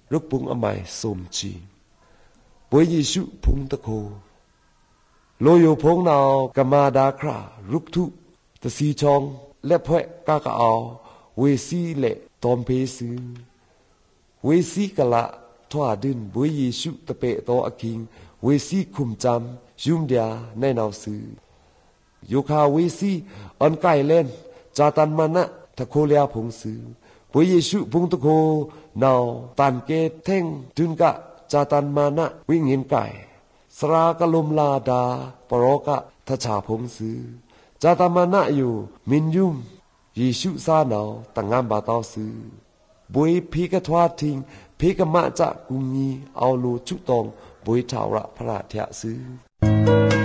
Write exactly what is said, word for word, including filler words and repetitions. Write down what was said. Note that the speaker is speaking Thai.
รุกปุงอมัยสมจีป่วยยิสุพุงตะโคโลโยพงนาวกมาดาครารุกทุตะสีชองและเพะกากะเอาเวซีเละตอมเพซือเวซีกะละทวาดินป่วยยิสุตะเปโตอคิงเวซีคุมจำยุมเดียในนาวซือโยคาเวซีอันไกเล่นจาตันมานะทะโคเลียพงซือป่วยยิสุพุงตะโคนาวตันเกเท่งจุนกะจาตันมานะวิงินไก่สรากะลุมลาดาปรอกะทชาพงซือจาตันมานะอยู่มินยุมยิสุซานาวตังงามบาตาวซือบุยพีกะทวาทิงพีกะมะจะกุงีเอาลูจุตองบุยทาวระพระเถะซือ